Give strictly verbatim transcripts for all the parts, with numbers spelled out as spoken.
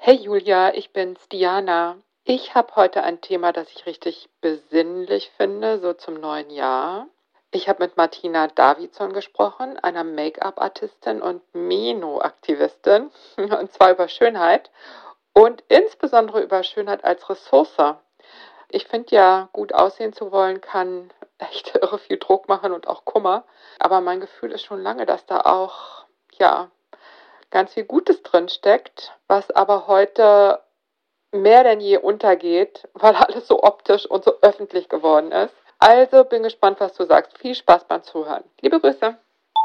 Hey Julia, ich bin's, Diana. Ich habe heute ein Thema, das ich richtig besinnlich finde, so zum neuen Jahr. Ich habe mit Martina Davidson gesprochen, einer Make-up-Artistin und Meno-Aktivistin, und zwar über Schönheit und insbesondere über Schönheit als Ressource. Ich finde ja, gut aussehen zu wollen, kann echt irre viel Druck machen und auch Kummer. Aber mein Gefühl ist schon lange, dass da auch, ja, ganz viel Gutes drin steckt, was aber heute mehr denn je untergeht, weil alles so optisch und so öffentlich geworden ist. Also bin gespannt, was du sagst. Viel Spaß beim Zuhören. Liebe Grüße.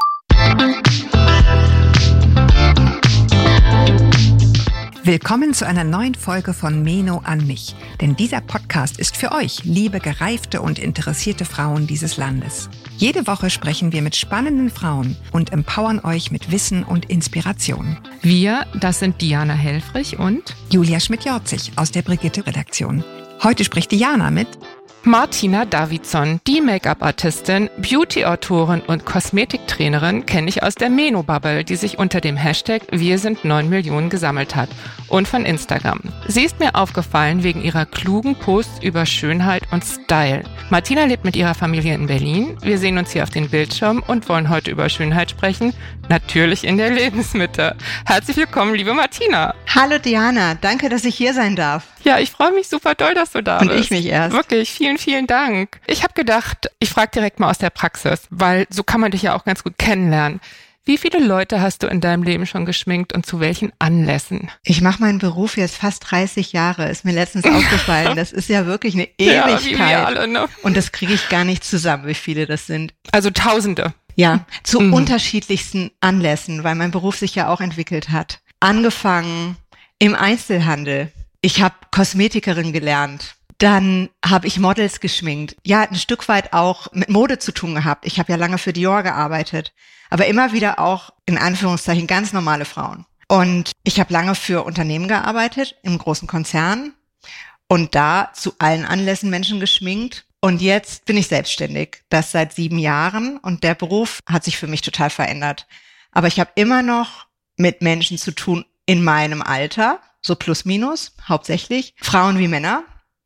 Willkommen zu einer neuen Folge von Meno an mich. Denn dieser Podcast ist für euch, liebe gereifte und interessierte Frauen dieses Landes. Jede Woche sprechen wir mit spannenden Frauen und empowern euch mit Wissen und Inspiration. Wir, das sind Diana Helfrich und Julia Schmidt-Jorzig aus der Brigitte-Redaktion. Heute spricht Diana mit Martina Davidson, die Make-up-Artistin, Beauty-Autorin und Kosmetiktrainerin, kenne ich aus der Meno-Bubble, die sich unter dem Hashtag Wir sind neun Millionen gesammelt hat und von Instagram. Sie ist mir aufgefallen wegen ihrer klugen Posts über Schönheit und Style. Martina lebt mit ihrer Familie in Berlin. Wir sehen uns hier auf den Bildschirm und wollen heute über Schönheit sprechen. Natürlich in der Lebensmitte. Herzlich willkommen, liebe Martina. Hallo Diana, danke, dass ich hier sein darf. Ja, ich freue mich super doll, dass du da Und bist. ich mich erst. Wirklich, vielen, vielen Dank. Ich habe gedacht, ich frage direkt mal aus der Praxis, weil so kann man dich ja auch ganz gut kennenlernen. Wie viele Leute hast du in deinem Leben schon geschminkt und zu welchen Anlässen? Ich mache meinen Beruf jetzt fast dreißig Jahre, ist mir letztens aufgefallen. Das ist ja wirklich eine Ja, Ewigkeit. wie wir alle, ne? Und das kriege ich gar nicht zusammen, wie viele das sind. Also Tausende. Ja, zu Mhm. unterschiedlichsten Anlässen, weil mein Beruf sich ja auch entwickelt hat. Angefangen im Einzelhandel. Ich habe Kosmetikerin gelernt. Dann habe ich Models geschminkt. Ja, ein Stück weit auch mit Mode zu tun gehabt. Ich habe ja lange für Dior gearbeitet. Aber immer wieder auch, in Anführungszeichen, ganz normale Frauen. Und ich habe lange für Unternehmen gearbeitet, im großen Konzern. Und da zu allen Anlässen Menschen geschminkt. Und jetzt bin ich selbstständig. Das seit sieben Jahren. Und der Beruf hat sich für mich total verändert. Aber ich habe immer noch mit Menschen zu tun in meinem Alter. So plus minus, hauptsächlich. Frauen wie Männer.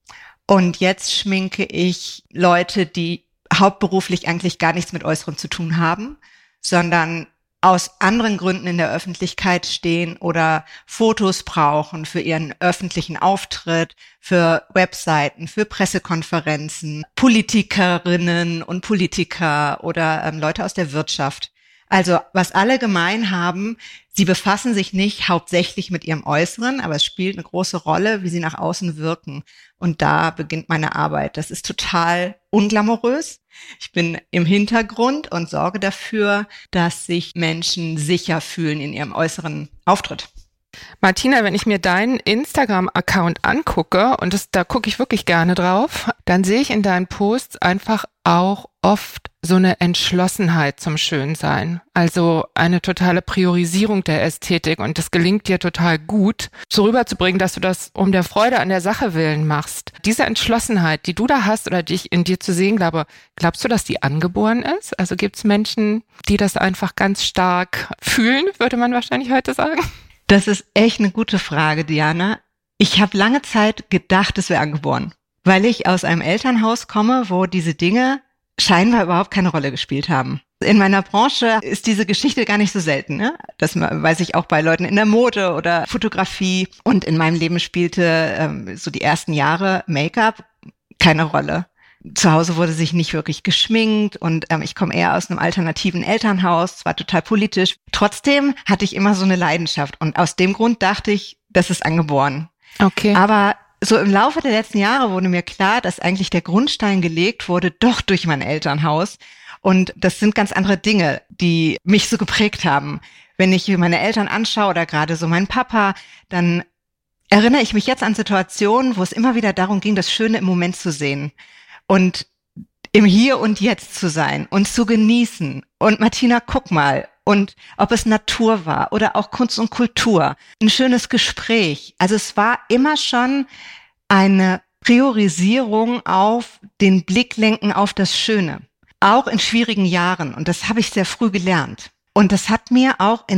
Und jetzt schminke ich Leute, die hauptberuflich eigentlich gar nichts mit Äußerem zu tun haben, sondern aus anderen Gründen in der Öffentlichkeit stehen oder Fotos brauchen für ihren öffentlichen Auftritt, für Webseiten, für Pressekonferenzen, Politikerinnen und Politiker oder ähm, Leute aus der Wirtschaft. Also was alle gemein haben, sie befassen sich nicht hauptsächlich mit ihrem Äußeren, aber es spielt eine große Rolle, wie sie nach außen wirken. Und da beginnt meine Arbeit. Das ist total unglamourös. Ich bin im Hintergrund und sorge dafür, dass sich Menschen sicher fühlen in ihrem äußeren Auftritt. Martina, wenn ich mir deinen Instagram-Account angucke, und das, da gucke ich wirklich gerne drauf, dann sehe ich in deinen Posts einfach auch oft so eine Entschlossenheit zum Schönsein. Also eine totale Priorisierung der Ästhetik, und das gelingt dir total gut, so rüberzubringen, dass du das um der Freude an der Sache willen machst. Diese Entschlossenheit, die du da hast oder die ich in dir zu sehen glaube, glaubst du, dass die angeboren ist? Also gibt es Menschen, die das einfach ganz stark fühlen, würde man wahrscheinlich heute sagen? Das ist echt eine gute Frage, Diana. Ich habe lange Zeit gedacht, es wäre angeboren, weil ich aus einem Elternhaus komme, wo diese Dinge scheinbar überhaupt keine Rolle gespielt haben. In meiner Branche ist diese Geschichte gar nicht so selten, ne? Das weiß ich auch bei Leuten in der Mode oder Fotografie. Und in meinem Leben spielte ähm, so die ersten Jahre Make-up keine Rolle. Zu Hause wurde sich nicht wirklich geschminkt und ähm, ich komme eher aus einem alternativen Elternhaus, zwar total politisch. Trotzdem hatte ich immer so eine Leidenschaft und aus dem Grund dachte ich, das ist angeboren. Okay. Aber so im Laufe der letzten Jahre wurde mir klar, dass eigentlich der Grundstein gelegt wurde, doch durch mein Elternhaus. Und das sind ganz andere Dinge, die mich so geprägt haben. Wenn ich meine Eltern anschaue oder gerade so meinen Papa, dann erinnere ich mich jetzt an Situationen, wo es immer wieder darum ging, das Schöne im Moment zu sehen und im Hier und Jetzt zu sein und zu genießen. Und Martina, guck mal. Und ob es Natur war oder auch Kunst und Kultur, ein schönes Gespräch. Also es war immer schon eine Priorisierung auf den Blick lenken auf das Schöne. Auch in schwierigen Jahren. Und das habe ich sehr früh gelernt. Und das hat mir auch in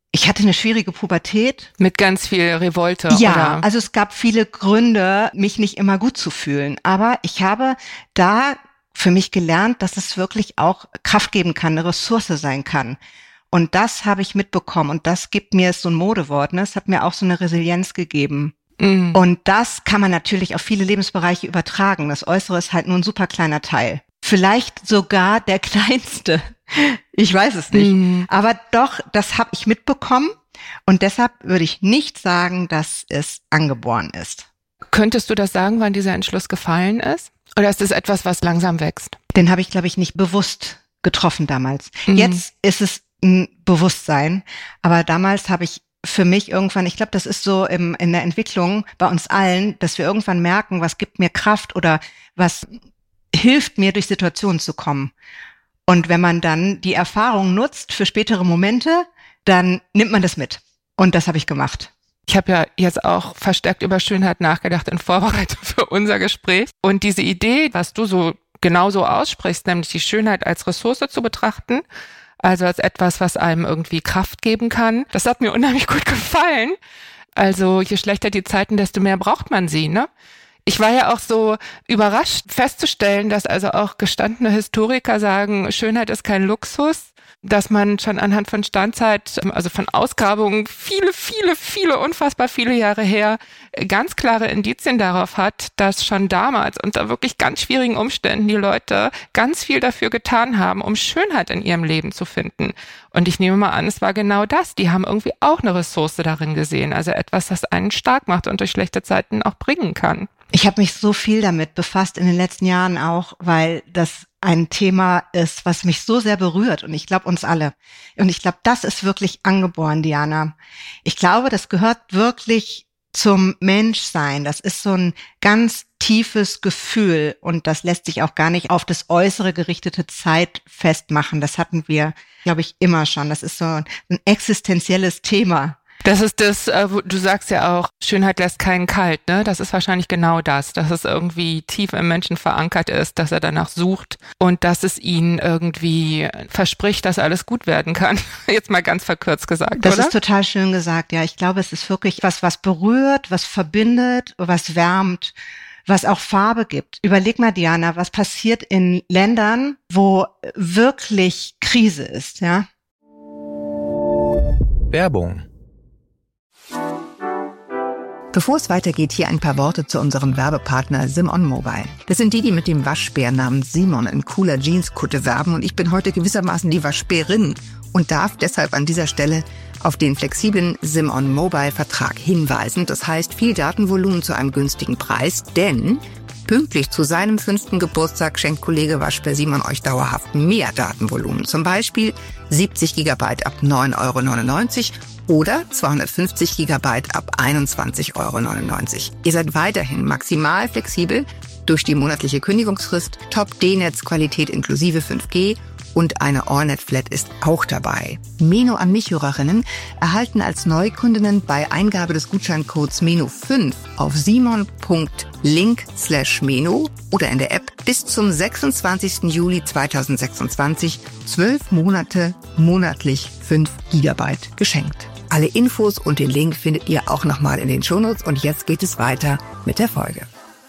ich hatte eine schwierige Pubertät. Mit ganz viel Revolte, ja, oder? Also es gab viele Gründe, mich nicht immer gut zu fühlen. Aber ich habe da für mich gelernt, dass es wirklich auch Kraft geben kann, eine Ressource sein kann. Und das habe ich mitbekommen. Und das gibt mir so ein Modewort, ne? Es hat mir auch so eine Resilienz gegeben. Mhm. Und das kann man natürlich auf viele Lebensbereiche übertragen. Das Äußere ist halt nur ein super kleiner Teil. Vielleicht sogar der kleinste. Ich weiß es nicht. Mhm. Aber doch, das habe ich mitbekommen. Und deshalb würde ich nicht sagen, dass es angeboren ist. Könntest du das sagen, wann dieser Entschluss gefallen ist? Oder ist es etwas, was langsam wächst? Den habe ich, glaube ich, nicht bewusst getroffen damals. Mhm. Jetzt ist es ein Bewusstsein. Aber damals habe ich für mich irgendwann, ich glaube, das ist so im, in der Entwicklung bei uns allen, dass wir irgendwann merken, was gibt mir Kraft oder was hilft mir, durch Situationen zu kommen. Und wenn man dann die Erfahrung nutzt für spätere Momente, dann nimmt man das mit. Und das habe ich gemacht. Ich habe ja jetzt auch verstärkt über Schönheit nachgedacht in Vorbereitung für unser Gespräch. Und diese Idee, was du so genauso aussprichst, nämlich die Schönheit als Ressource zu betrachten, also als etwas, was einem irgendwie Kraft geben kann, das hat mir unheimlich gut gefallen. Also je schlechter die Zeiten, desto mehr braucht man sie, ne? Ich war ja auch so überrascht festzustellen, dass also auch gestandene Historiker sagen, Schönheit ist kein Luxus, dass man schon anhand von Standzeit, also von Ausgrabungen viele, viele, viele, unfassbar viele Jahre her ganz klare Indizien darauf hat, dass schon damals unter wirklich ganz schwierigen Umständen die Leute ganz viel dafür getan haben, um Schönheit in ihrem Leben zu finden. Und ich nehme mal an, es war genau das. Die haben irgendwie auch eine Ressource darin gesehen, also etwas, das einen stark macht und durch schlechte Zeiten auch bringen kann. Ich habe mich so viel damit befasst in den letzten Jahren auch, weil das ein Thema ist, was mich so sehr berührt und ich glaube uns alle. Und ich glaube, das ist wirklich angeboren, Diana. Ich glaube, das gehört wirklich zum Menschsein. Das ist so ein ganz tiefes Gefühl und das lässt sich auch gar nicht auf das Äußere gerichtete Zeit festmachen. Das hatten wir, glaube ich, immer schon. Das ist so ein existenzielles Thema. Das ist das, du sagst ja auch, Schönheit lässt keinen kalt, ne? Das ist wahrscheinlich genau das, dass es irgendwie tief im Menschen verankert ist, dass er danach sucht und dass es ihn irgendwie verspricht, dass alles gut werden kann. Jetzt mal ganz verkürzt gesagt, das oder? Das ist total schön gesagt, ja. Ich glaube, es ist wirklich was, was berührt, was verbindet, was wärmt, was auch Farbe gibt. Überleg mal, Diana, was passiert in Ländern, wo wirklich Krise ist, ja? Werbung. Bevor es weitergeht, hier ein paar Worte zu unserem Werbepartner Simon Mobile. Das sind die, die mit dem Waschbär namens Simon in cooler Jeanskutte werben und ich bin heute gewissermaßen die Waschbärin und darf deshalb an dieser Stelle auf den flexiblen Simon Mobile Vertrag hinweisen. Das heißt, viel Datenvolumen zu einem günstigen Preis, denn pünktlich zu seinem fünften Geburtstag schenkt Kollege Waschbär Simon euch dauerhaft mehr Datenvolumen. Zum Beispiel siebzig Gigabyte ab neun Euro neunundneunzig oder zweihundertfünfzig Gigabyte ab einundzwanzig Euro neunundneunzig. Ihr seid weiterhin maximal flexibel durch die monatliche Kündigungsfrist, Top-D-Netz-Qualität inklusive fünf G und eine AllNet-Flat ist auch dabei. Meno an mich Hörerinnen erhalten als Neukundinnen bei Eingabe des Gutscheincodes Meno fünf auf simon.link slash Meno oder in der App bis zum sechsundzwanzigsten Juli zweitausendsechsundzwanzig zwölf Monate monatlich fünf Gigabyte geschenkt. Alle Infos und den Link findet ihr auch nochmal in den Shownotes und jetzt geht es weiter mit der Folge.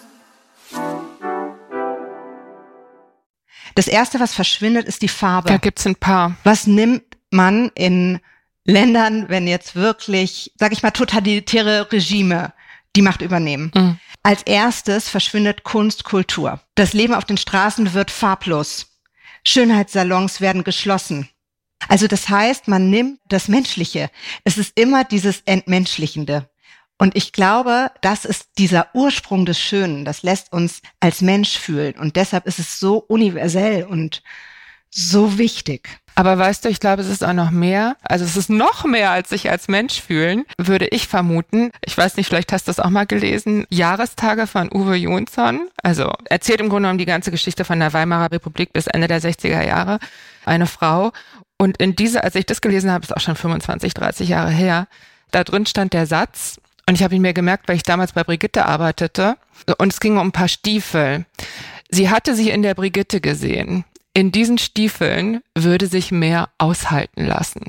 Das Erste, was verschwindet, ist die Farbe. Da gibt's ein paar. Was nimmt man in Ländern, wenn jetzt wirklich, sag ich mal, totalitäre Regime die Macht übernehmen? Mhm. Als erstes verschwindet Kunst, Kultur. Das Leben auf den Straßen wird farblos. Schönheitssalons werden geschlossen. Also das heißt, man nimmt das Menschliche. Es ist immer dieses Entmenschlichende. Und ich glaube, das ist dieser Ursprung des Schönen. Das lässt uns als Mensch fühlen. Und deshalb ist es so universell und so wichtig. Aber weißt du, ich glaube, es ist auch noch mehr. Also es ist noch mehr als sich als Mensch fühlen, würde ich vermuten. Ich weiß nicht, vielleicht hast du das auch mal gelesen. Jahrestage von Uwe Jonsson. Also erzählt im Grunde genommen die ganze Geschichte von der Weimarer Republik bis Ende der sechziger Jahre. Eine Frau. Und in dieser, als ich das gelesen habe, ist auch schon fünfundzwanzig, dreißig Jahre her, da drin stand der Satz, und ich habe ihn mir gemerkt, weil ich damals bei Brigitte arbeitete, und es ging um ein paar Stiefel. Sie hatte sich in der Brigitte gesehen. In diesen Stiefeln würde sich mehr aushalten lassen.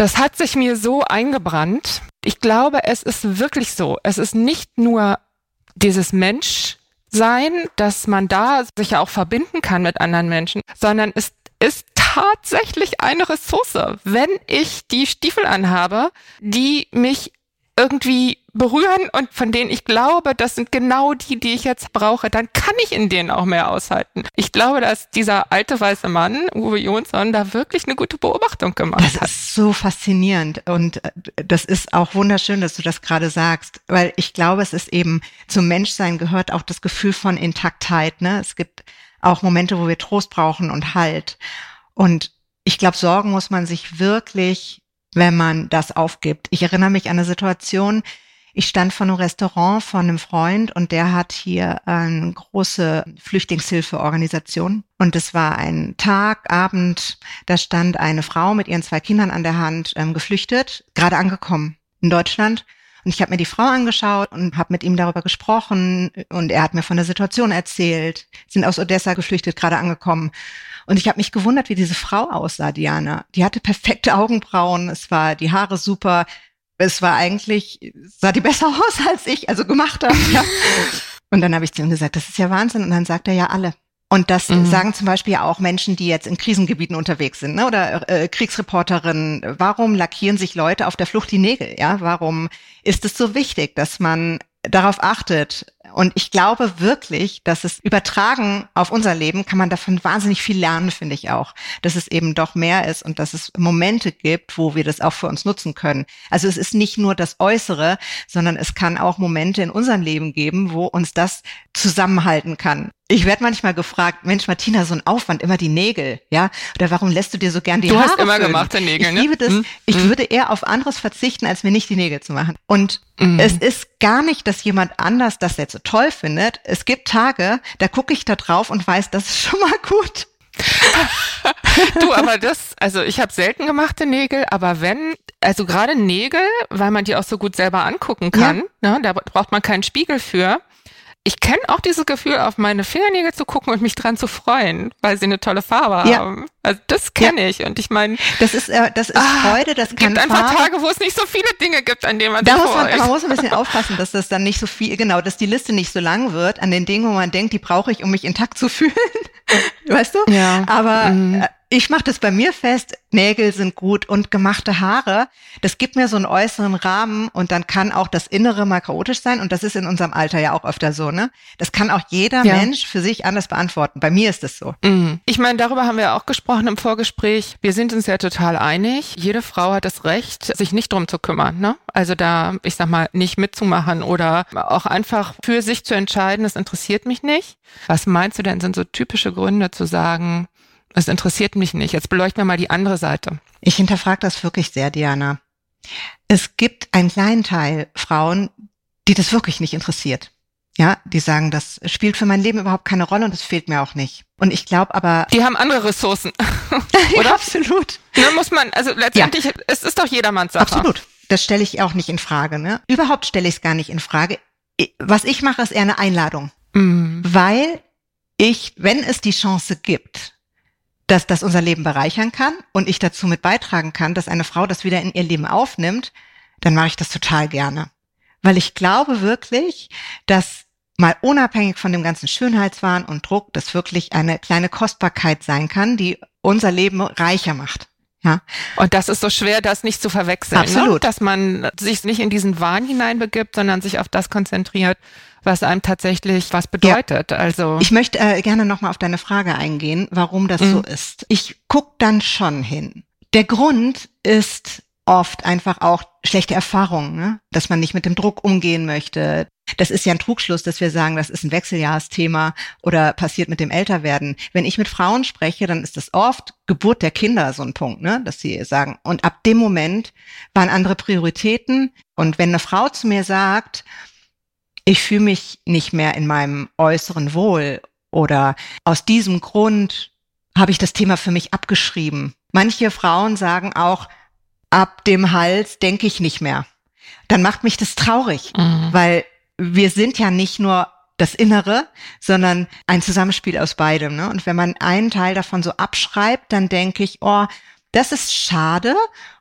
Das hat sich mir so eingebrannt. Ich glaube, es ist wirklich so. Es ist nicht nur dieses Menschsein, dass man da sich ja auch verbinden kann mit anderen Menschen, sondern es ist tatsächlich eine Ressource. Wenn ich die Stiefel anhabe, die mich irgendwie berühren und von denen ich glaube, das sind genau die, die ich jetzt brauche, dann kann ich in denen auch mehr aushalten. Ich glaube, dass dieser alte weiße Mann, Uwe Jonsson, da wirklich eine gute Beobachtung gemacht das hat. Das ist so faszinierend und das ist auch wunderschön, dass du das gerade sagst, weil ich glaube, es ist eben, zum Menschsein gehört auch das Gefühl von Intaktheit, ne? Es gibt auch Momente, wo wir Trost brauchen und Halt. Und ich glaube, sorgen muss man sich wirklich, wenn man das aufgibt. Ich erinnere mich an eine Situation, ich stand vor einem Restaurant von einem Freund und der hat hier eine große Flüchtlingshilfeorganisation. Und es war ein Tag, Abend, da stand eine Frau mit ihren zwei Kindern an der Hand, ähm, geflüchtet, gerade angekommen in Deutschland. Und ich habe mir die Frau angeschaut und habe mit ihm darüber gesprochen und er hat mir von der Situation erzählt. Sind aus Odessa geflüchtet, gerade angekommen. Und ich habe mich gewundert, wie diese Frau aussah, Diana. Die hatte perfekte Augenbrauen, es war die Haare super. Es war eigentlich, sah die besser aus als ich, also gemacht habe. Ja. Und dann habe ich zu ihm gesagt, das ist ja Wahnsinn. Und dann sagt er, ja, alle. Und das mhm. sagen zum Beispiel ja auch Menschen, die jetzt in Krisengebieten unterwegs sind, ne? Oder äh, Kriegsreporterinnen. Warum lackieren sich Leute auf der Flucht die Nägel? Ja, warum ist es so wichtig, dass man darauf achtet? Und ich glaube wirklich, dass es übertragen auf unser Leben, kann man davon wahnsinnig viel lernen, finde ich auch. Dass es eben doch mehr ist und dass es Momente gibt, wo wir das auch für uns nutzen können. Also es ist nicht nur das Äußere, sondern es kann auch Momente in unserem Leben geben, wo uns das zusammenhalten kann. Ich werde manchmal gefragt, Mensch, Martina, so ein Aufwand, immer die Nägel, ja? Oder warum lässt du dir so gern die du Haare Du hast immer föhnen? gemachte Nägel, ich ne? Ich liebe das. Hm? Ich hm. würde eher auf anderes verzichten, als mir nicht die Nägel zu machen. Und hm. es ist gar nicht, dass jemand anders das jetzt so toll findet. Es gibt Tage, da gucke ich da drauf und weiß, das ist schon mal gut. Du, aber das, also ich habe selten gemachte Nägel, aber wenn, also gerade Nägel, weil man die auch so gut selber angucken kann, ja. ne, da braucht man keinen Spiegel für. Ich kenne auch dieses Gefühl, auf meine Fingernägel zu gucken und mich dran zu freuen, weil sie eine tolle Farbe ja. haben. Also das kenne ja. ich und ich meine, das ist äh, das ist ah, Freude, das kann gibt einfach Farbe. Tage, wo es nicht so viele Dinge gibt, an denen man da sich muss man, freut. man muss ein bisschen aufpassen, dass das dann nicht so viel, genau, dass die Liste nicht so lang wird an den Dingen, wo man denkt, die brauche ich, um mich intakt zu fühlen. Weißt du? Ja. Aber mhm. äh, ich mache das bei mir fest, Nägel sind gut und gemachte Haare, das gibt mir so einen äußeren Rahmen und dann kann auch das Innere mal chaotisch sein und das ist in unserem Alter ja auch öfter so, ne? Das kann auch jeder ja. Mensch für sich anders beantworten. Bei mir ist das so. Mhm. Ich meine, darüber haben wir auch gesprochen im Vorgespräch. Wir sind uns ja total einig. Jede Frau hat das Recht, sich nicht drum zu kümmern, ne? Also da, ich sag mal, nicht mitzumachen oder auch einfach für sich zu entscheiden, das interessiert mich nicht. Was meinst du denn, sind so typische Gründe zu sagen, es interessiert mich nicht. Jetzt beleuchten wir mal die andere Seite. Ich hinterfrage das wirklich sehr, Diana. Es gibt einen kleinen Teil Frauen, die das wirklich nicht interessiert. Ja, die sagen, das spielt für mein Leben überhaupt keine Rolle und das fehlt mir auch nicht. Und ich glaube aber... Die haben andere Ressourcen, oder? Ja, absolut. Ne, muss man, also letztendlich, ja. es ist doch jedermanns Sache. Absolut. Das stelle ich auch nicht in Frage, ne? Überhaupt stelle ich es gar nicht in Frage. Was ich mache, ist eher eine Einladung. Mhm. Weil ich, wenn es die Chance gibt, dass das unser Leben bereichern kann und ich dazu mit beitragen kann, dass eine Frau das wieder in ihr Leben aufnimmt, dann mache ich das total gerne. Weil ich glaube wirklich, dass mal unabhängig von dem ganzen Schönheitswahn und Druck, das wirklich eine kleine Kostbarkeit sein kann, die unser Leben reicher macht. Ja. Und das ist so schwer, das nicht zu verwechseln. Absolut. Ne? Dass man sich nicht in diesen Wahn hineinbegibt, sondern sich auf das konzentriert, was einem tatsächlich was bedeutet. Ja. Also ich möchte äh, gerne nochmal auf deine Frage eingehen, warum das mhm. so ist. Ich guck dann schon hin. Der Grund ist oft einfach auch schlechte Erfahrungen, ne? Dass man nicht mit dem Druck umgehen möchte. Das ist ja ein Trugschluss, dass wir sagen, das ist ein Wechseljahresthema oder passiert mit dem Älterwerden. Wenn ich mit Frauen spreche, dann ist das oft Geburt der Kinder so ein Punkt, ne? Dass sie sagen, und ab dem Moment waren andere Prioritäten. Und wenn eine Frau zu mir sagt, ich fühle mich nicht mehr in meinem äußeren Wohl oder aus diesem Grund habe ich das Thema für mich abgeschrieben. Manche Frauen sagen auch, ab dem Hals denke ich nicht mehr. Dann macht mich das traurig, mhm. weil wir sind ja nicht nur das Innere, sondern ein Zusammenspiel aus beidem, ne? Und wenn man einen Teil davon so abschreibt, dann denke ich, oh, das ist schade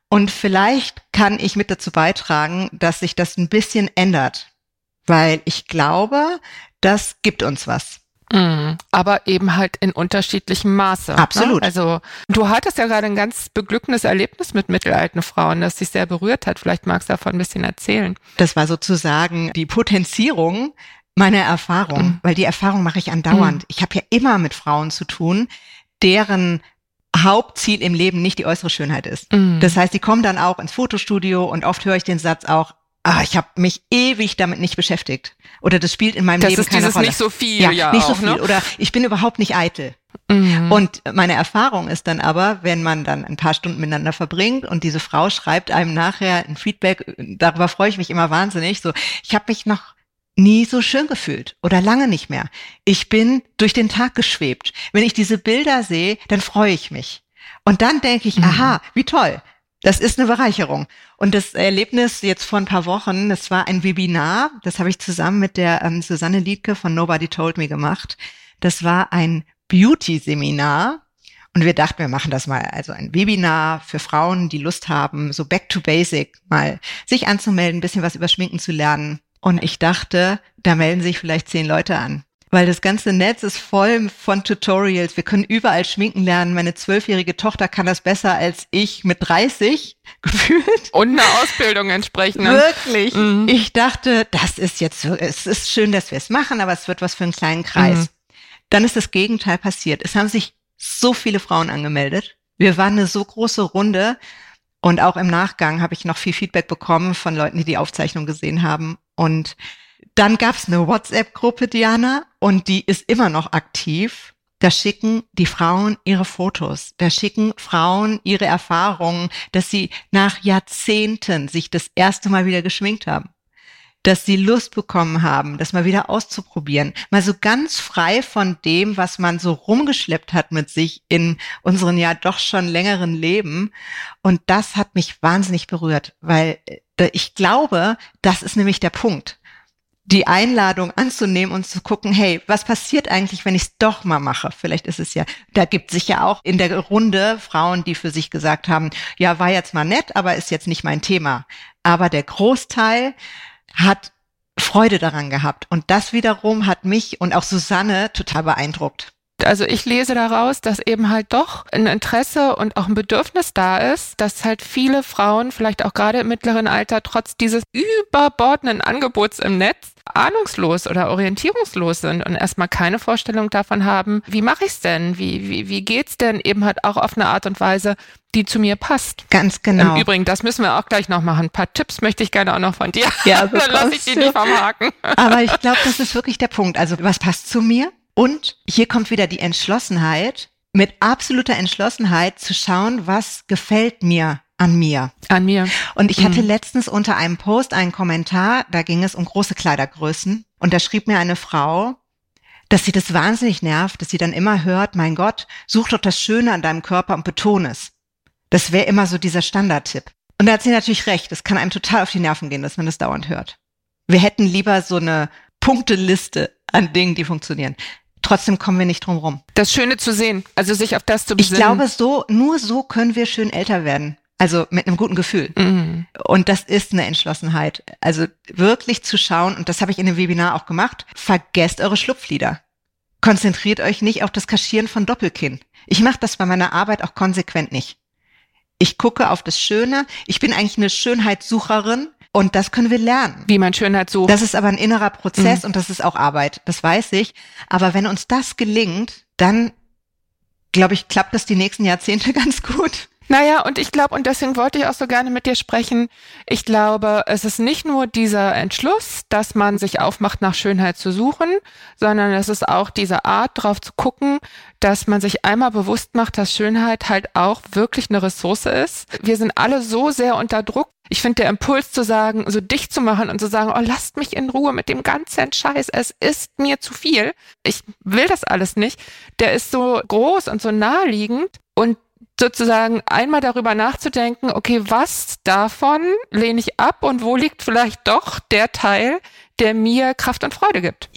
Und vielleicht kann ich mit dazu beitragen, dass sich das ein bisschen ändert, weil ich glaube, das gibt uns was. Mm, aber eben halt in unterschiedlichem Maße. Absolut. Ne? Also du hattest ja gerade ein ganz beglückendes Erlebnis mit mittelalten Frauen, das dich sehr berührt hat. Vielleicht magst du davon ein bisschen erzählen. Das war sozusagen die Potenzierung meiner Erfahrung, mm. weil die Erfahrung mache ich andauernd. Mm. Ich habe ja immer mit Frauen zu tun, deren Hauptziel im Leben nicht die äußere Schönheit ist. Mm. Das heißt, die kommen dann auch ins Fotostudio und oft höre ich den Satz auch, ah, ich habe mich ewig damit nicht beschäftigt. Oder das spielt in meinem das Leben keine Rolle. Das ist nicht so viel, ja, ja nicht auch, so viel. Ne? Oder ich bin überhaupt nicht eitel. Mhm. Und meine Erfahrung ist dann aber, wenn man dann ein paar Stunden miteinander verbringt und diese Frau schreibt einem nachher ein Feedback, darüber freue ich mich immer wahnsinnig, so, ich habe mich noch nie so schön gefühlt oder lange nicht mehr. Ich bin durch den Tag geschwebt. Wenn ich diese Bilder sehe, dann freue ich mich. Und dann denke ich, mhm. aha, wie toll. Das ist eine Bereicherung. Und das Erlebnis jetzt vor ein paar Wochen, das war ein Webinar, das habe ich zusammen mit der ähm, Susanne Liedke von Nobody Told Me gemacht. Das war ein Beauty-Seminar und wir dachten, wir machen das mal, also ein Webinar für Frauen, die Lust haben, so back to basic, mal sich anzumelden, ein bisschen was über Schminken zu lernen. Und ich dachte, da melden sich vielleicht zehn Leute an. Weil das ganze Netz ist voll von Tutorials. Wir können überall schminken lernen. Meine zwölfjährige Tochter kann das besser als ich mit dreißig gefühlt. Und eine Ausbildung entsprechend. Wirklich. Mhm. Ich dachte, das ist jetzt, es ist schön, dass wir es machen, aber es wird was für einen kleinen Kreis. Mhm. Dann ist das Gegenteil passiert. Es haben sich so viele Frauen angemeldet. Wir waren eine so große Runde. Und auch im Nachgang habe ich noch viel Feedback bekommen von Leuten, die die Aufzeichnung gesehen haben. Und dann gab's eine WhatsApp-Gruppe, Diana, und die ist immer noch aktiv. Da schicken die Frauen ihre Fotos. Da schicken Frauen ihre Erfahrungen, dass sie nach Jahrzehnten sich das erste Mal wieder geschminkt haben. Dass sie Lust bekommen haben, das mal wieder auszuprobieren. Mal so ganz frei von dem, was man so rumgeschleppt hat mit sich in unseren ja doch schon längeren Leben. Und das hat mich wahnsinnig berührt, weil ich glaube, das ist nämlich der Punkt. Die Einladung anzunehmen und zu gucken, hey, was passiert eigentlich, wenn ich es doch mal mache? Vielleicht ist es ja, da gibt sich ja auch in der Runde Frauen, die für sich gesagt haben, ja, war jetzt mal nett, aber ist jetzt nicht mein Thema. Aber der Großteil hat Freude daran gehabt. Und das wiederum hat mich und auch Susanne total beeindruckt. Also ich lese daraus, dass eben halt doch ein Interesse und auch ein Bedürfnis da ist, dass halt viele Frauen, vielleicht auch gerade im mittleren Alter, trotz dieses überbordenden Angebots im Netz ahnungslos oder orientierungslos sind und erstmal keine Vorstellung davon haben, wie mache ich es denn? Wie, wie, wie geht's denn eben halt auch auf eine Art und Weise, die zu mir passt. Ganz genau. Im Übrigen, das müssen wir auch gleich noch machen. Ein paar Tipps möchte ich gerne auch noch von dir. Ja, dann lasse ich die nicht vom Haken. Aber ich glaube, das ist wirklich der Punkt. Also was passt zu mir? Und hier kommt wieder die Entschlossenheit, mit absoluter Entschlossenheit zu schauen, was gefällt mir an mir. An mir. Und ich hatte mhm. letztens unter einem Post einen Kommentar, da ging es um große Kleidergrößen. Und da schrieb mir eine Frau, dass sie das wahnsinnig nervt, dass sie dann immer hört, mein Gott, such doch das Schöne an deinem Körper und betone es. Das wäre immer so dieser Standardtipp. Und da hat sie natürlich recht, es kann einem total auf die Nerven gehen, dass man das dauernd hört. Wir hätten lieber so eine Punkteliste an Dingen, die funktionieren. Trotzdem kommen wir nicht drum rum. Das Schöne zu sehen, also sich auf das zu besinnen. Ich glaube, so nur so können wir schön älter werden. Also mit einem guten Gefühl. Mhm. Und das ist eine Entschlossenheit. Also wirklich zu schauen, und das habe ich in dem Webinar auch gemacht, vergesst eure Schlupflieder. Konzentriert euch nicht auf das Kaschieren von Doppelkinn. Ich mache das bei meiner Arbeit auch konsequent nicht. Ich gucke auf das Schöne. Ich bin eigentlich eine Schönheitssucherin. Und das können wir lernen. Wie man Schönheit sucht. Das ist aber ein innerer Prozess mhm. und das ist auch Arbeit. Das weiß ich. Aber wenn uns das gelingt, dann, glaube ich, klappt das die nächsten Jahrzehnte ganz gut. Naja, und ich glaube, und deswegen wollte ich auch so gerne mit dir sprechen, ich glaube, es ist nicht nur dieser Entschluss, dass man sich aufmacht, nach Schönheit zu suchen, sondern es ist auch diese Art, drauf zu gucken, dass man sich einmal bewusst macht, dass Schönheit halt auch wirklich eine Ressource ist. Wir sind alle so sehr unter Druck. Ich finde, der Impuls zu sagen, so dicht zu machen und zu sagen, oh, lasst mich in Ruhe mit dem ganzen Scheiß, es ist mir zu viel. Ich will das alles nicht. Der ist so groß und so naheliegend und sozusagen einmal darüber nachzudenken, okay, was davon lehne ich ab und wo liegt vielleicht doch der Teil, der mir Kraft und Freude gibt? Ja,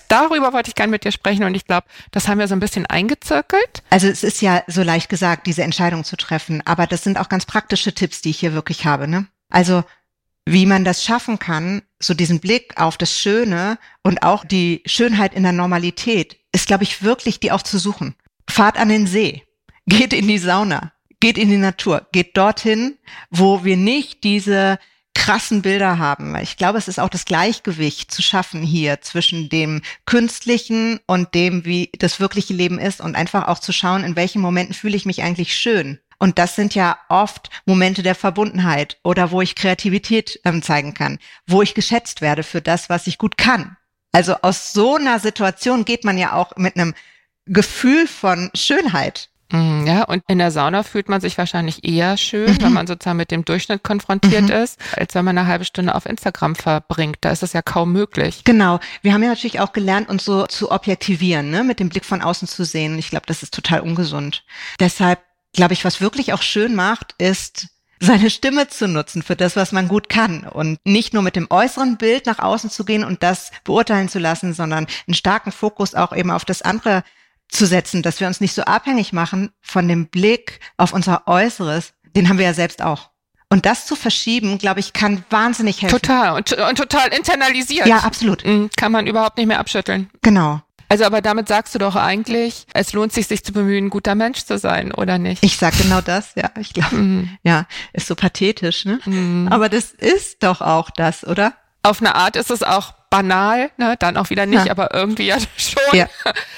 darüber wollte ich gerne mit dir sprechen und ich glaube, das haben wir so ein bisschen eingezirkelt. Also es ist ja so leicht gesagt, diese Entscheidung zu treffen, aber das sind auch ganz praktische Tipps, die ich hier wirklich habe, ne? Also wie man das schaffen kann, so diesen Blick auf das Schöne und auch die Schönheit in der Normalität, ist, glaube ich, wirklich die auch zu suchen. Fahrt an den See, geht in die Sauna, geht in die Natur, geht dorthin, wo wir nicht diese krassen Bilder haben. Ich glaube, es ist auch das Gleichgewicht zu schaffen hier zwischen dem Künstlichen und dem, wie das wirkliche Leben ist und einfach auch zu schauen, in welchen Momenten fühle ich mich eigentlich schön. Und das sind ja oft Momente der Verbundenheit oder wo ich Kreativität ähm, zeigen kann, wo ich geschätzt werde für das, was ich gut kann. Also aus so einer Situation geht man ja auch mit einem Gefühl von Schönheit. Ja, und in der Sauna fühlt man sich wahrscheinlich eher schön, mhm. wenn man sozusagen mit dem Durchschnitt konfrontiert mhm. ist, als wenn man eine halbe Stunde auf Instagram verbringt. Da ist es ja kaum möglich. Genau. Wir haben ja natürlich auch gelernt, uns so zu objektivieren, ne, mit dem Blick von außen zu sehen. Ich glaube, das ist total ungesund. Deshalb glaube ich, was wirklich auch schön macht, ist, seine Stimme zu nutzen für das, was man gut kann und nicht nur mit dem äußeren Bild nach außen zu gehen und das beurteilen zu lassen, sondern einen starken Fokus auch eben auf das andere zu setzen, dass wir uns nicht so abhängig machen von dem Blick auf unser Äußeres. Den haben wir ja selbst auch. Und das zu verschieben, glaube ich, kann wahnsinnig helfen. Total. Und, und total internalisiert. Ja, absolut. Kann man überhaupt nicht mehr abschütteln. Genau. Also aber damit sagst du doch eigentlich, es lohnt sich, sich zu bemühen, ein guter Mensch zu sein, oder nicht? Ich sag genau das, ja. Ich glaube, mhm. ja, ist so pathetisch, ne? Mhm. Aber das ist doch auch das, oder? Auf eine Art ist es auch banal, ne? Dann auch wieder nicht, ja. aber irgendwie ja schon. Ja.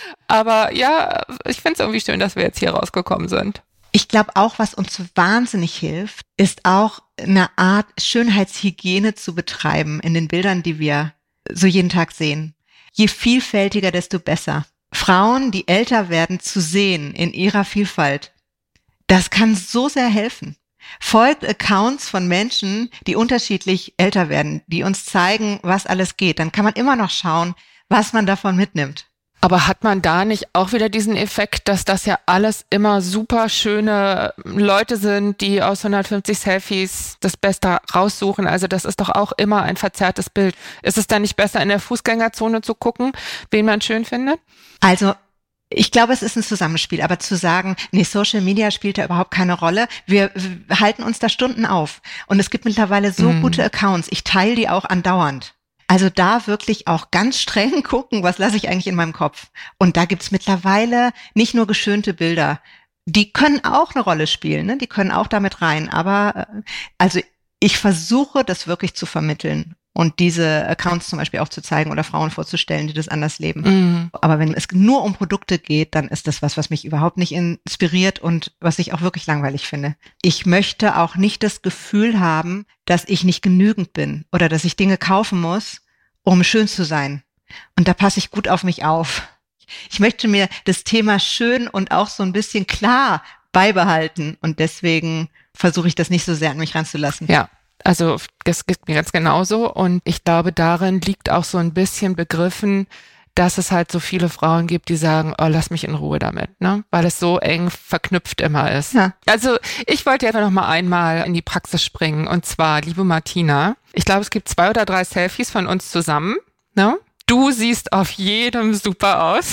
Aber ja, ich finde es irgendwie schön, dass wir jetzt hier rausgekommen sind. Ich glaube auch, was uns wahnsinnig hilft, ist auch eine Art Schönheitshygiene zu betreiben in den Bildern, die wir so jeden Tag sehen. Je vielfältiger, desto besser. Frauen, die älter werden, zu sehen in ihrer Vielfalt, das kann so sehr helfen. Folgt Accounts von Menschen, die unterschiedlich älter werden, die uns zeigen, was alles geht. Dann kann man immer noch schauen, was man davon mitnimmt. Aber hat man da nicht auch wieder diesen Effekt, dass das ja alles immer super schöne Leute sind, die aus hundertfünfzig Selfies das Beste raussuchen? Also das ist doch auch immer ein verzerrtes Bild. Ist es dann nicht besser, in der Fußgängerzone zu gucken, wen man schön findet? Also ich glaube, es ist ein Zusammenspiel, aber zu sagen, nee, Social Media spielt da überhaupt keine Rolle. Wir, wir halten uns da Stunden auf. Und es gibt mittlerweile so mm. gute Accounts. Ich teile die auch andauernd. Also da wirklich auch ganz streng gucken, was lasse ich eigentlich in meinem Kopf. Und da gibt's mittlerweile nicht nur geschönte Bilder. Die können auch eine Rolle spielen, ne? Die können auch damit rein. Aber also ich versuche, das wirklich zu vermitteln und diese Accounts zum Beispiel auch zu zeigen oder Frauen vorzustellen, die das anders leben. Mhm. Aber wenn es nur um Produkte geht, dann ist das was, was mich überhaupt nicht inspiriert und was ich auch wirklich langweilig finde. Ich möchte auch nicht das Gefühl haben, dass ich nicht genügend bin oder dass ich Dinge kaufen muss, um schön zu sein. Und da passe ich gut auf mich auf. Ich möchte mir das Thema schön und auch so ein bisschen klar beibehalten und deswegen versuche ich das nicht so sehr an mich ranzulassen. Ja. Also das geht mir ganz genauso und ich glaube, darin liegt auch so ein bisschen begriffen, dass es halt so viele Frauen gibt, die sagen, oh, lass mich in Ruhe damit, ne? Weil es so eng verknüpft immer ist. Ja. Also ich wollte jetzt noch mal einmal in die Praxis springen und zwar, liebe Martina, ich glaube, es gibt zwei oder drei Selfies von uns zusammen, ne? Du siehst auf jedem super aus.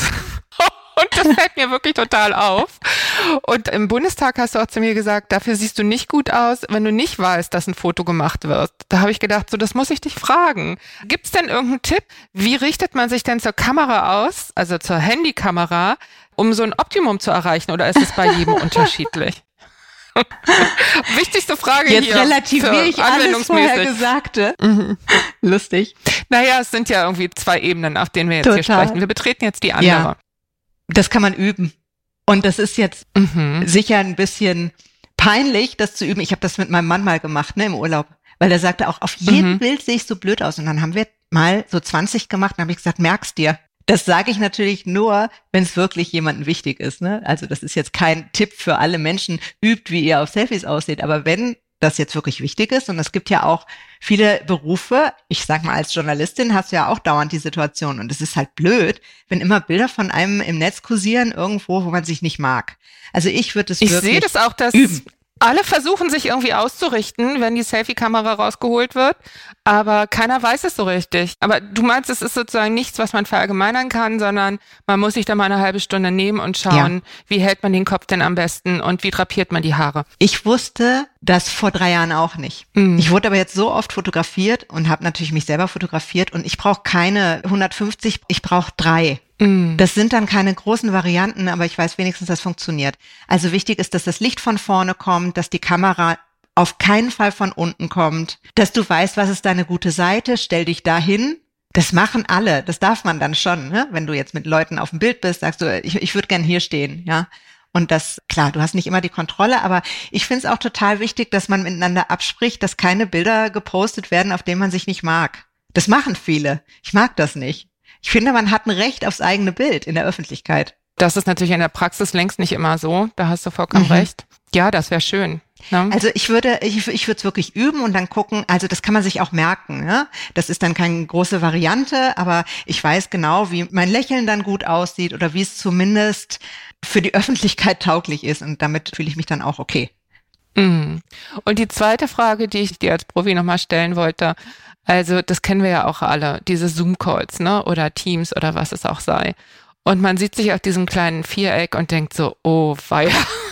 Und das fällt mir wirklich total auf. Und im Bundestag hast du auch zu mir gesagt, dafür siehst du nicht gut aus, wenn du nicht weißt, dass ein Foto gemacht wird. Da habe ich gedacht, so, das muss ich dich fragen. Gibt's denn irgendeinen Tipp? Wie richtet man sich denn zur Kamera aus, also zur Handykamera, um so ein Optimum zu erreichen? Oder ist es bei jedem unterschiedlich? Wichtigste Frage jetzt hier. Jetzt relativiere ich alles vorher Gesagte. Mhm. Lustig. Naja, es sind ja irgendwie zwei Ebenen, auf denen wir jetzt Total. hier sprechen. Wir betreten jetzt die andere. Ja. Das kann man üben. Und das ist jetzt mhm. sicher ein bisschen peinlich, das zu üben. Ich habe das mit meinem Mann mal gemacht, ne, im Urlaub. Weil er sagte auch, auf jedem mhm. Bild sehe ich so blöd aus. Und dann haben wir mal so zwanzig gemacht und habe ich gesagt, merkst dir. Das sage ich natürlich nur, wenn es wirklich jemandem wichtig ist, ne? Also das ist jetzt kein Tipp für alle Menschen, übt, wie ihr auf Selfies aussieht. Aber wenn das jetzt wirklich wichtig ist, und es gibt ja auch viele Berufe, ich sag mal, als Journalistin hast du ja auch dauernd die Situation und es ist halt blöd, wenn immer Bilder von einem im Netz kursieren irgendwo, wo man sich nicht mag. Also ich würde es wirklich Ich sehe das auch, dass üben. Alle versuchen sich irgendwie auszurichten, wenn die Selfie-Kamera rausgeholt wird, aber keiner weiß es so richtig. Aber du meinst, es ist sozusagen nichts, was man verallgemeinern kann, sondern man muss sich da mal eine halbe Stunde nehmen und schauen, ja. Wie hält man den Kopf denn am besten und wie drapiert man die Haare? Ich wusste das vor drei Jahren auch nicht. Mhm. Ich wurde aber jetzt so oft fotografiert und habe natürlich mich selber fotografiert und ich brauche keine hundertfünfzig, ich brauche drei. Mm. Das sind dann keine großen Varianten, aber ich weiß wenigstens, das funktioniert. Also wichtig ist, dass das Licht von vorne kommt, dass die Kamera auf keinen Fall von unten kommt, dass du weißt, was ist deine gute Seite, stell dich da hin. Das machen alle, das darf man dann schon, ne? Wenn du jetzt mit Leuten auf dem Bild bist, sagst du, ich, ich würde gern hier stehen, ja. Und das, klar, du hast nicht immer die Kontrolle, aber ich finde es auch total wichtig, dass man miteinander abspricht, dass keine Bilder gepostet werden, auf denen man sich nicht mag. Das machen viele. Ich mag das nicht. Ich finde, man hat ein Recht aufs eigene Bild in der Öffentlichkeit. Das ist natürlich in der Praxis längst nicht immer so. Da hast du vollkommen mhm. recht. Ja, das wäre schön. Ne? Also ich würde, ich, ich würde es wirklich üben und dann gucken, also das kann man sich auch merken. Ne? Das ist dann keine große Variante, aber ich weiß genau, wie mein Lächeln dann gut aussieht oder wie es zumindest für die Öffentlichkeit tauglich ist und damit fühle ich mich dann auch okay. Mhm. Und die zweite Frage, die ich dir als Profi nochmal stellen wollte, also das kennen wir ja auch alle, diese Zoom-Calls, ne, oder Teams oder was es auch sei. Und man sieht sich auf diesem kleinen Viereck und denkt so, oh weia.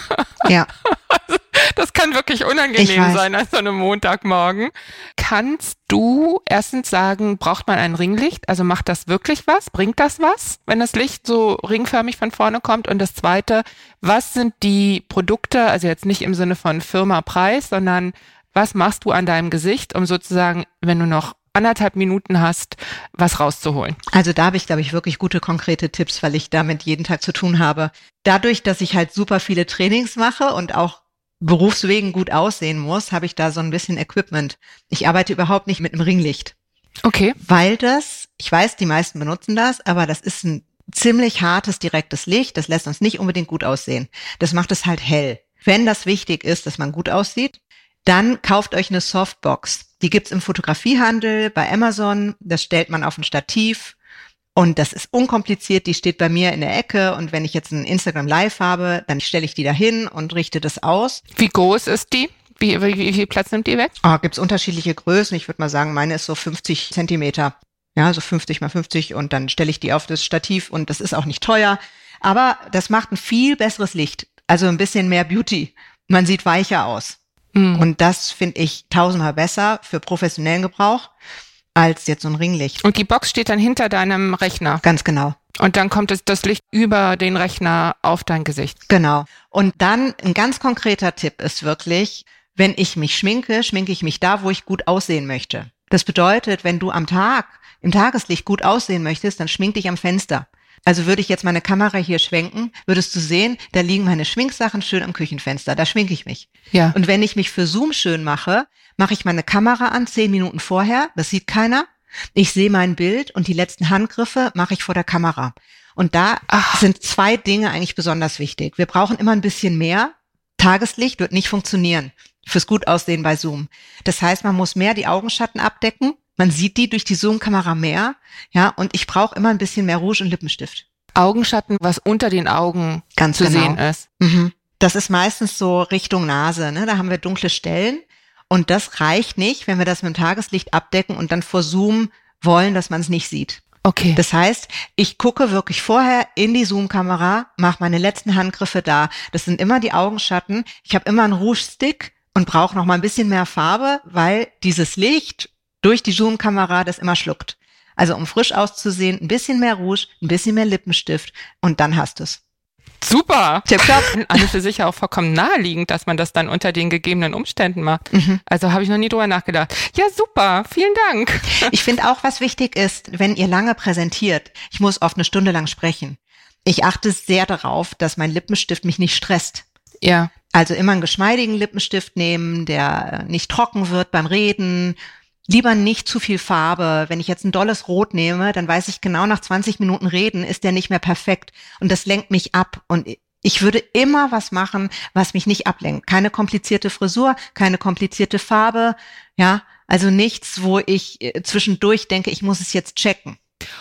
Ja. Also, das kann wirklich unangenehm sein an so einem Montagmorgen. Kannst du erstens sagen, braucht man ein Ringlicht? Also macht das wirklich was? Bringt das was, wenn das Licht so ringförmig von vorne kommt? Und das Zweite, was sind die Produkte, also jetzt nicht im Sinne von Firma, Preis, sondern was machst du an deinem Gesicht, um sozusagen, wenn du noch anderthalb Minuten hast, was rauszuholen? Also da habe ich, glaube ich, wirklich gute, konkrete Tipps, weil ich damit jeden Tag zu tun habe. Dadurch, dass ich halt super viele Trainings mache und auch berufswegen gut aussehen muss, habe ich da so ein bisschen Equipment. Ich arbeite überhaupt nicht mit einem Ringlicht. Okay. Weil das, ich weiß, die meisten benutzen das, aber das ist ein ziemlich hartes, direktes Licht. Das lässt uns nicht unbedingt gut aussehen. Das macht es halt hell. Wenn das wichtig ist, dass man gut aussieht, dann kauft euch eine Softbox. Die gibt's im Fotografiehandel, bei Amazon. Das stellt man auf ein Stativ und das ist unkompliziert. Die steht bei mir in der Ecke und wenn ich jetzt ein Instagram Live habe, dann stelle ich die da hin und richte das aus. Wie groß ist die? Wie, wie, wie viel Platz nimmt die weg? Oh, gibt's unterschiedliche Größen. Ich würde mal sagen, meine ist so fünfzig Zentimeter. Ja, so fünfzig mal fünfzig und dann stelle ich die auf das Stativ und das ist auch nicht teuer. Aber das macht ein viel besseres Licht. Also ein bisschen mehr Beauty. Man sieht weicher aus. Mhm. Und das finde ich tausendmal besser für professionellen Gebrauch als jetzt so ein Ringlicht. Und die Box steht dann hinter deinem Rechner? Ganz genau. Und dann kommt es, das Licht über den Rechner auf dein Gesicht? Genau. Und dann ein ganz konkreter Tipp ist wirklich, wenn ich mich schminke, schminke ich mich da, wo ich gut aussehen möchte. Das bedeutet, wenn du am Tag im Tageslicht gut aussehen möchtest, dann schmink dich am Fenster. Also würde ich jetzt meine Kamera hier schwenken, würdest du sehen, da liegen meine Schminksachen schön am Küchenfenster, da schminke ich mich. Ja. Und wenn ich mich für Zoom schön mache, mache ich meine Kamera an, zehn Minuten vorher, das sieht keiner. Ich sehe mein Bild und die letzten Handgriffe mache ich vor der Kamera. Und da Ach. sind zwei Dinge eigentlich besonders wichtig. Wir brauchen immer ein bisschen mehr. Tageslicht wird nicht funktionieren fürs Gutaussehen bei Zoom. Das heißt, man muss mehr die Augenschatten abdecken. Man sieht die durch die Zoom-Kamera mehr, ja, und ich brauche immer ein bisschen mehr Rouge und Lippenstift. Augenschatten, was unter den Augen Ganz zu genau. sehen ist. Mhm. Das ist meistens so Richtung Nase, ne? Da haben wir dunkle Stellen und das reicht nicht, wenn wir das mit dem Tageslicht abdecken und dann vor Zoom wollen, dass man es nicht sieht. Okay. Das heißt, ich gucke wirklich vorher in die Zoom-Kamera, mache meine letzten Handgriffe da. Das sind immer die Augenschatten. Ich habe immer einen Rouge-Stick und brauche noch mal ein bisschen mehr Farbe, weil dieses Licht durch die Zoom-Kamera das immer schluckt. Also um frisch auszusehen, ein bisschen mehr Rouge, ein bisschen mehr Lippenstift und dann hast du es. Super! Tipptopp. An für sich auch vollkommen naheliegend, dass man das dann unter den gegebenen Umständen macht. Mhm. Also habe ich noch nie drüber nachgedacht. Ja, super, vielen Dank. Ich finde auch, was wichtig ist, wenn ihr lange präsentiert, ich muss oft eine Stunde lang sprechen. Ich achte sehr darauf, dass mein Lippenstift mich nicht stresst. Ja. Also immer einen geschmeidigen Lippenstift nehmen, der nicht trocken wird beim Reden. Lieber nicht zu viel Farbe. Wenn ich jetzt ein dolles Rot nehme, dann weiß ich genau, nach zwanzig Minuten Reden ist der nicht mehr perfekt. Und das lenkt mich ab. Und ich würde immer was machen, was mich nicht ablenkt. Keine komplizierte Frisur, keine komplizierte Farbe. Ja, also nichts, wo ich zwischendurch denke, ich muss es jetzt checken.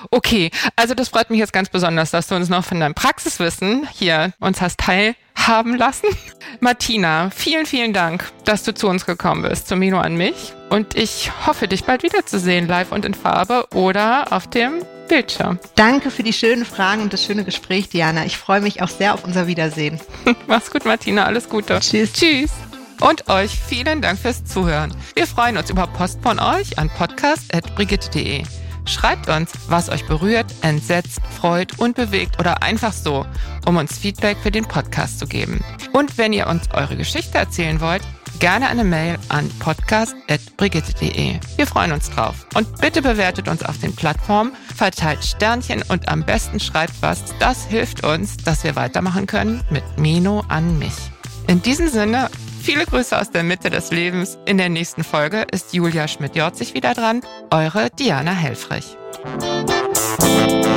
Okay, also das freut mich jetzt ganz besonders, dass du uns noch von deinem Praxiswissen hier uns hast teilhaben lassen. Martina, vielen, vielen Dank, dass du zu uns gekommen bist, zu Meno an mich. Und ich hoffe, dich bald wiederzusehen, live und in Farbe oder auf dem Bildschirm. Danke für die schönen Fragen und das schöne Gespräch, Diana. Ich freue mich auch sehr auf unser Wiedersehen. Mach's gut, Martina. Alles Gute. Tschüss. Tschüss. Und euch vielen Dank fürs Zuhören. Wir freuen uns über Post von euch an podcast at brigitte punkt de. Schreibt uns, was euch berührt, entsetzt, freut und bewegt oder einfach so, um uns Feedback für den Podcast zu geben. Und wenn ihr uns eure Geschichte erzählen wollt, gerne eine Mail an podcast at brigitte punkt de. Wir freuen uns drauf. Und bitte bewertet uns auf den Plattformen, verteilt Sternchen und am besten schreibt was. Das hilft uns, dass wir weitermachen können mit Meno an mich. In diesem Sinne, viele Grüße aus der Mitte des Lebens. In der nächsten Folge ist Julia Schmidt-Jorzig wieder dran. Eure Diana Helfrich.